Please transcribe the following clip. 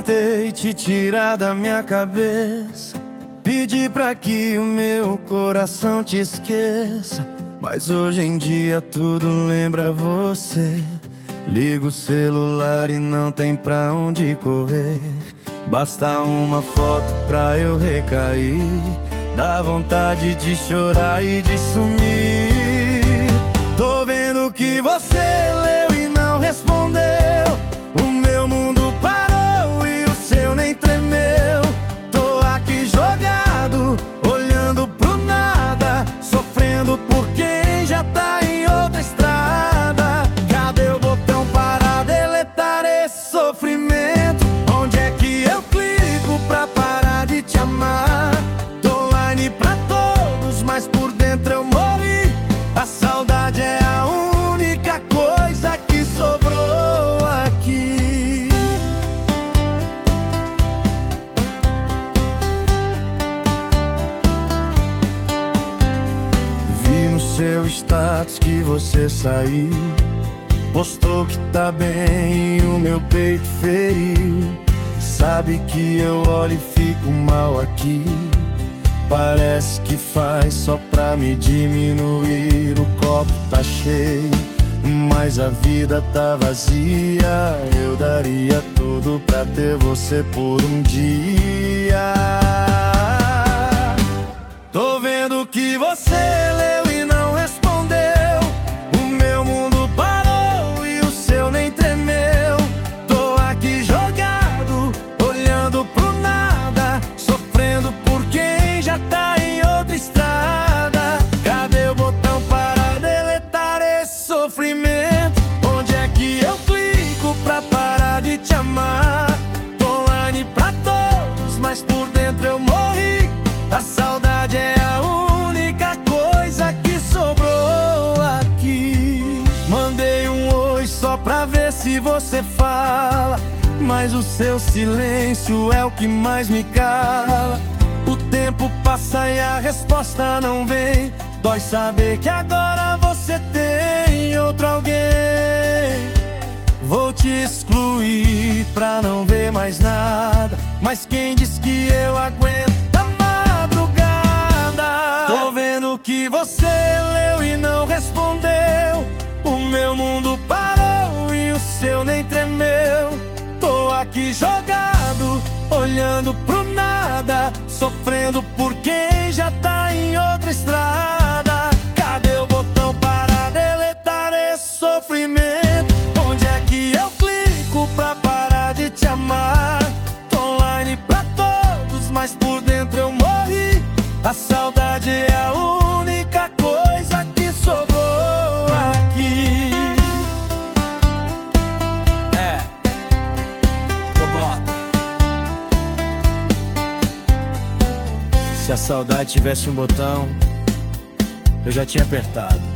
tentei te tirar da minha cabeça, pedi pra que o meu coração te esqueça, mas hoje em dia tudo lembra você. Ligo o celular e não tem pra onde correr, basta uma foto pra eu recair, dá vontade de chorar e de sumir. Tô vendo que você leu e não respondeu, o meu mundo parou e o seu nem tremeu. Tô aqui jogado, olhando pro nada, sofrendo por quem já tá em outra estrada. Cadê o botão para deletar esse sofrimento? Onde é que eu clico pra parar de te amar? Tô online pra todos, mas por dentro eu morri. A saudade é a única coisa que sobrou aqui. Vi no seu status que você saiu, postou que tá bem e o meu peito feriu. Sabe que eu olho e fico mal aqui, parece que faz só pra me diminuir. O copo tá cheio, mas a vida tá vazia. Eu daria tudo pra ter você por um dia. Tô vendo que você leu e não respondeu, o meu mundo parou e o seu nem tremeu. Tô aqui jogado, olhando pro nada, sofrendo por quem já tá em outra estrada. Cadê o botão para deletar esse sofrimento? Onde é que eu clico pra parar de te amar? Tô online pra todos, mas por dentro eu morri. A saudade é a única coisa que sobrou aqui. Mandei um oi só pra ver se você fala, mas o seu silêncio é o que mais me cala. O tempo passa e a resposta não vem. Dói saber que agora você tem outro alguém. Vou te excluir pra não ver mais nada, mas quem diz que eu aguento a madrugada? Tô vendo que você leu e não respondeu, o meu mundo parou e o seu nem tremeu. Tô aqui jogado, olhando pro nada, sofrendo por quem já tá em outra estrada. Cadê o botão para deletar esse sofrimento? Onde é que eu clico pra parar de te amar? Tô online pra todos, mas por dentro eu morri. A saudade é a única coisa que sobrou aqui. Se a saudade tivesse um botão, eu já tinha apertado.